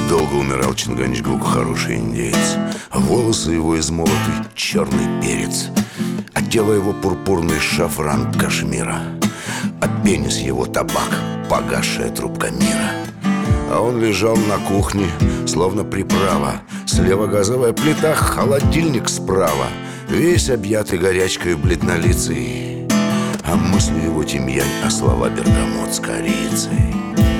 Долго умирал Чинганчгук, хороший индеец. Волосы его измолотый черный перец, а тело его пурпурный шафран Кашмира, а пенис его табак, погасшая трубка мира. А он лежал на кухне, словно приправа. Слева газовая плита, холодильник справа, весь объятый горячкой бледнолицей, а мысли его тимьянь, а слова бергамот с корицей.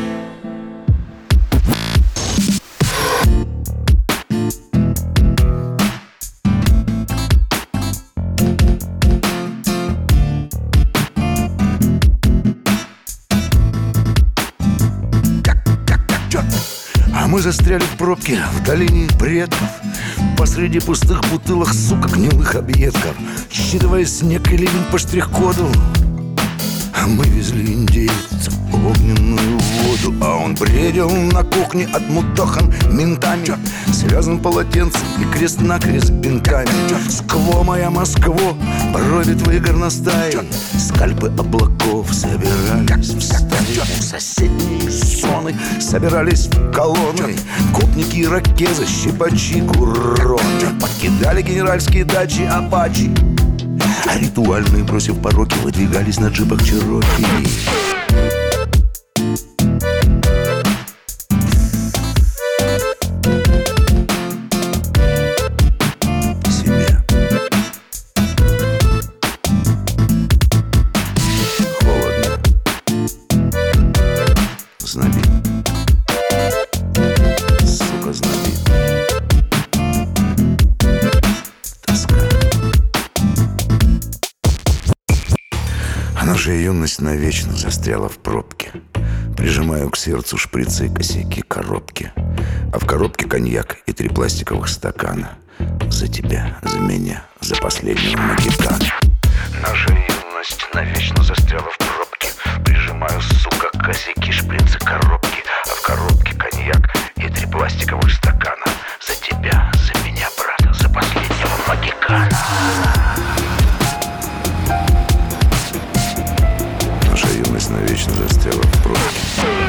А мы застряли в пробке в долине предков, посреди пустых бутылок, сука, гнилых объедков, считывая снег и ливень по штрих-коду. А мы везли индейца в огненную воду, а он бредил на кухне отмудохан ментами, связан полотенцем и крест-накрест бинтами. Скво, моя Москво, брови твои горностаи, скальпы облаков собирались в стаи. Соседние соны собирались в колонны, копники, ирокезы, щипачи, куроны покидали генеральские дачи апачи, а ритуальные, бросив пороки, выдвигались на джипах Чероки. Себе холодно, знобит, сука, знобит, тоска. А наша юность навечно застряла в пробке. Прижимаю к сердцу шприцы и косяки коробки, а в коробке коньяк и 3 пластиковых стакана. За тебя, за меня, за последнего магикана. Наша юность навечно застряла в пробке. Прижимаю, сука, косяки, шприцы, коробки, а в коробке коньяк и 3 пластиковых стакана. За тебя, за меня, брат, за последнего магикана. Наша юность навечно застряла в пробке.